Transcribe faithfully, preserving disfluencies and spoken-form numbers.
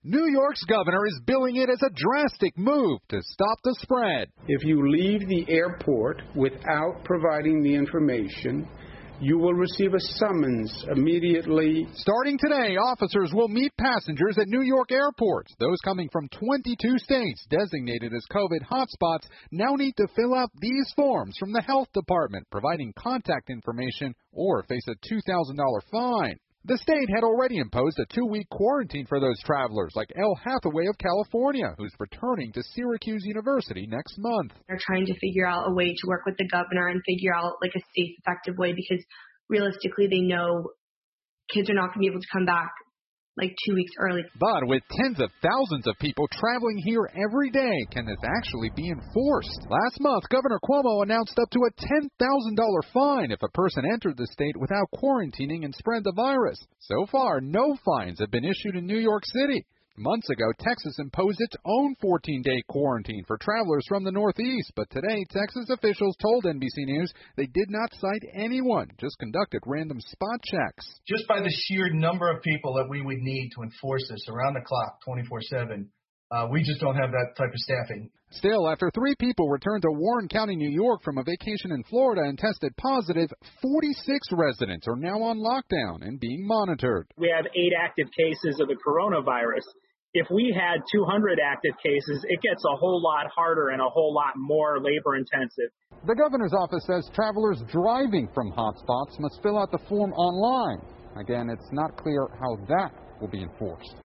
New York's governor is billing it as a drastic move to stop the spread. If you leave the airport without providing the information, you will receive a summons immediately. Starting today, officers will meet passengers at New York airports. Those coming from twenty-two states designated as COVID hotspots now need to fill out these forms from the health department, providing contact information, or face a two thousand dollars fine. The state had already imposed a two-week quarantine for those travelers, like Elle Hathaway of California, who's returning to Syracuse University next month. They're trying to figure out a way to work with the governor and figure out like a safe, effective way, because realistically they know kids are not going to be able to come back like two weeks early. But with tens of thousands of people traveling here every day, can this actually be enforced? Last month, Governor Cuomo announced up to a ten thousand dollars fine if a person entered the state without quarantining and spread the virus. So far, no fines have been issued in New York City. Months ago, Texas imposed its own fourteen-day quarantine for travelers from the Northeast, but today, Texas officials told N B C News they did not cite anyone, just conducted random spot checks. Just by the sheer number of people that we would need to enforce this around the clock, twenty-four seven, uh, we just don't have that type of staffing. Still, after three people returned to Warren County, New York from a vacation in Florida and tested positive, forty-six residents are now on lockdown and being monitored. We have eight active cases of the coronavirus. If we had two hundred active cases, it gets a whole lot harder and a whole lot more labor intensive. The governor's office says travelers driving from hotspots must fill out the form online. Again, it's not clear how that will be enforced.